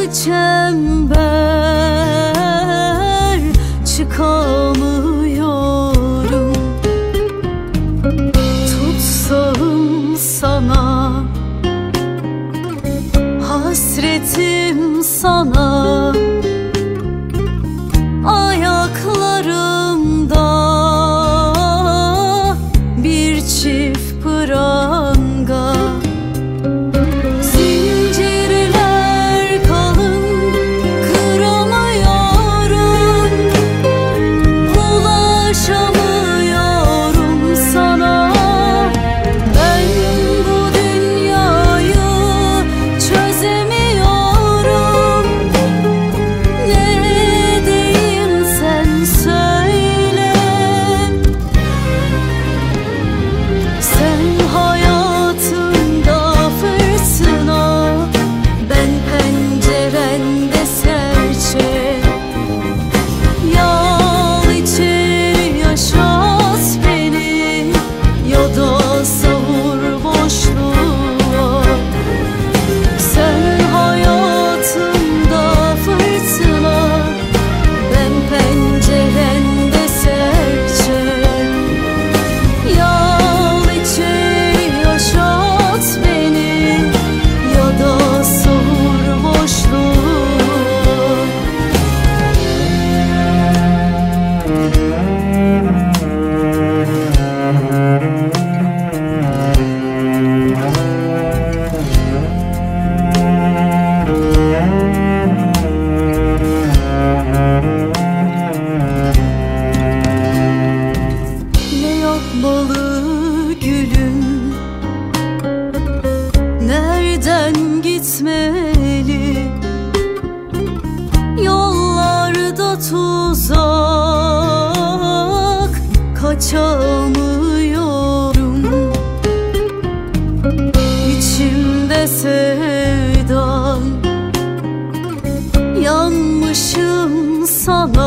çember çıkamıyorum. Tutsam sana, hasretim sana, ayaklarımda bir çift pranga. Zincirler kalın, kıramıyorum, ulaşamıyorum sana. Ben bu dünyayı çözemiyorum. Ne diyeyim sen söyle. Sen hayatımda fırtına, ben pencerende serçe. Yal içeri yaşat beni, ya da savur boşluğa. Sen hayatımda fırtına, ben pencerende serçe. Yal içeri yaşat beni, ya da savur boşluğa. Ne yapmalı gülüm, nereden gitmeli? Yollarda tuzak, kaçamıyorum. İçimde sevdan, yanmışım sana.